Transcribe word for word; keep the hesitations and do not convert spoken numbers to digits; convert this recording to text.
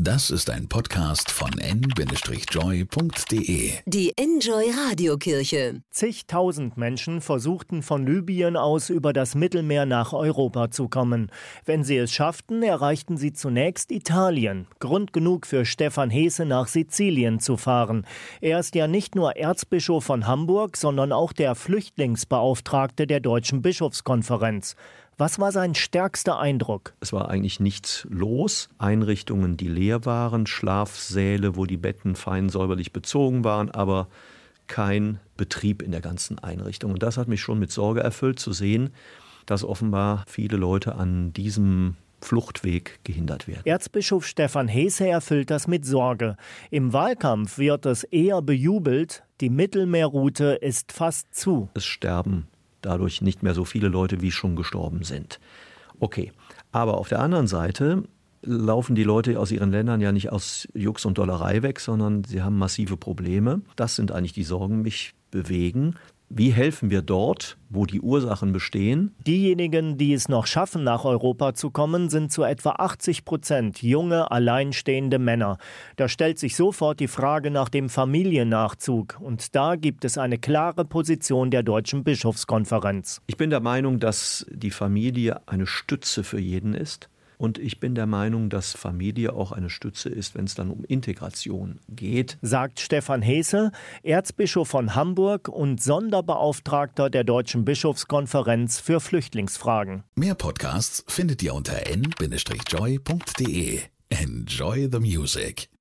Das ist ein Podcast von en Bindestrich joy punkt de. Die Enjoy Radiokirche. Zigtausend Menschen versuchten von Libyen aus über das Mittelmeer nach Europa zu kommen. Wenn sie es schafften, erreichten sie zunächst Italien. Grund genug für Stefan Heese, nach Sizilien zu fahren. Er ist ja nicht nur Erzbischof von Hamburg, sondern auch der Flüchtlingsbeauftragte der Deutschen Bischofskonferenz. Was war sein stärkster Eindruck? Es war eigentlich nichts los. Einrichtungen, die leer waren, Schlafsäle, wo die Betten fein säuberlich bezogen waren, aber kein Betrieb in der ganzen Einrichtung. Und das hat mich schon mit Sorge erfüllt, zu sehen, dass offenbar viele Leute an diesem Fluchtweg gehindert werden. Erzbischof Stefan Heese erfüllt das mit Sorge. Im Wahlkampf wird es eher bejubelt, die Mittelmeerroute ist fast zu. Es sterben dadurch nicht mehr so viele Leute, wie schon gestorben sind. Okay, aber auf der anderen Seite laufen die Leute aus ihren Ländern ja nicht aus Jux und Dollerei weg, sondern sie haben massive Probleme. Das sind eigentlich die Sorgen, die mich bewegen. Wie helfen wir dort, wo die Ursachen bestehen? Diejenigen, die es noch schaffen, nach Europa zu kommen, sind zu etwa achtzig Prozent junge, alleinstehende Männer. Da stellt sich sofort die Frage nach dem Familiennachzug. Und da gibt es eine klare Position der Deutschen Bischofskonferenz. Ich bin der Meinung, dass die Familie eine Stütze für jeden ist. Und ich bin der Meinung, dass Familie auch eine Stütze ist, wenn es dann um Integration geht. Sagt Stefan Heese, Erzbischof von Hamburg und Sonderbeauftragter der Deutschen Bischofskonferenz für Flüchtlingsfragen. Mehr Podcasts findet ihr unter en Bindestrich joy punkt de. Enjoy the music.